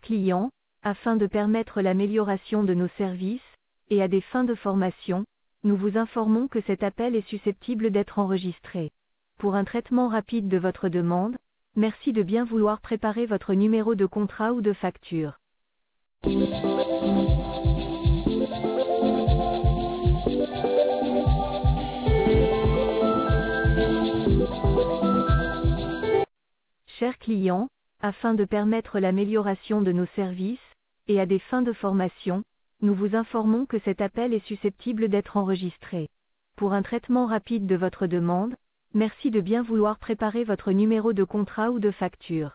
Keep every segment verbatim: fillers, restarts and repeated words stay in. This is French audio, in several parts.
client, afin de permettre l'amélioration de nos services, et à des fins de formation, nous vous informons que cet appel est susceptible d'être enregistré. Pour un traitement rapide de votre demande, merci de bien vouloir préparer votre numéro de contrat ou de facture. Chers clients, afin de permettre l'amélioration de nos services, et à des fins de formation, nous vous informons que cet appel est susceptible d'être enregistré. Pour un traitement rapide de votre demande, merci de bien vouloir préparer votre numéro de contrat ou de facture.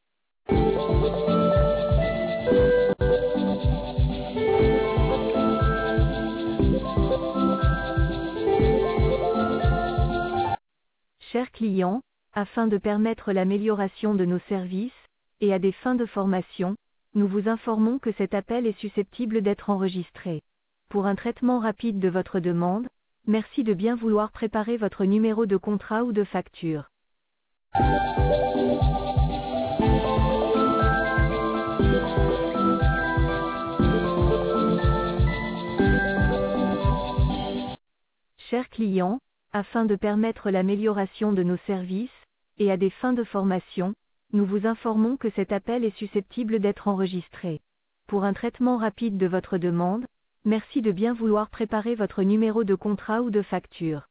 Chers clients, afin de permettre l'amélioration de nos services, et à des fins de formation, nous vous informons que cet appel est susceptible d'être enregistré. Pour un traitement rapide de votre demande, merci de bien vouloir préparer votre numéro de contrat ou de facture. Chers clients, afin de permettre l'amélioration de nos services, et à des fins de formation, nous vous informons que cet appel est susceptible d'être enregistré. Pour un traitement rapide de votre demande, merci de bien vouloir préparer votre numéro de contrat ou de facture.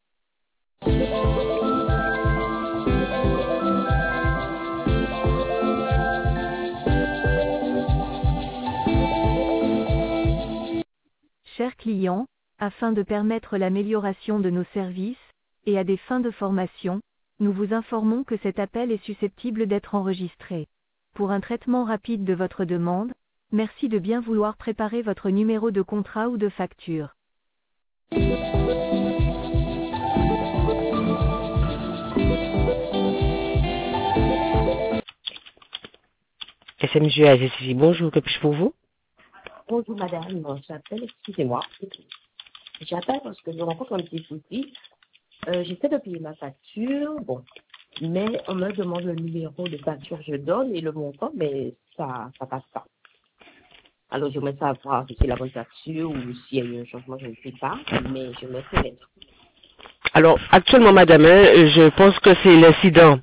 Chers clients, afin de permettre l'amélioration de nos services, et à des fins de formation, nous vous informons que cet appel est susceptible d'être enregistré. Pour un traitement rapide de votre demande, merci de bien vouloir préparer votre numéro de contrat ou de facture. S M G A G C J, bonjour, que puis-je pour vous? Bonjour madame, bon, j'appelle, excusez-moi. J'appelle parce que je rencontre un petit souci. Euh, J'essaie de payer ma facture, bon, mais on me demande le numéro de facture, je donne et le montant, mais ça ça passe pas. Alors je voudrais savoir si c'est la bonne facture ou s'il y a eu un changement, je ne sais pas, mais je me connais. Alors, actuellement, madame, hein, je pense que c'est l'incident.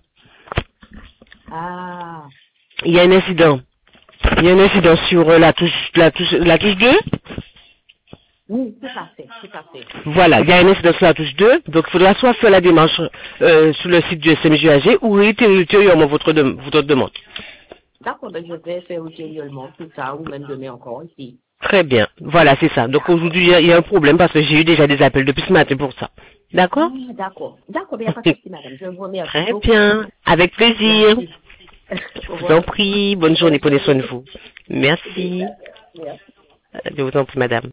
Ah, Il y a un incident. Il y a un incident sur euh, la touche, la touche, la touche deux. oui, tout à fait, tout à fait. Voilà, il y a un incident sur la touche deux. Donc, il faudra soit faire la démarche euh, sur le site du S M G A G ou réitérer ultérieurement votre, de, votre demande. D'accord, ben je vais faire ultérieurement tout ça ou même demain encore ici. Très bien. Voilà, c'est ça. Donc, aujourd'hui, il y a- il y a un problème parce que j'ai eu déjà des appels depuis ce matin pour ça. D'accord? Ah, d'accord, d'accord, il n'y a pas de souci madame, je vous remercie Très beaucoup. bien. Avec plaisir. Merci. Au Je vous revoir. en prie. Bonne journée. Prenez soin de vous. Merci. Merci. Je vous en prie, madame.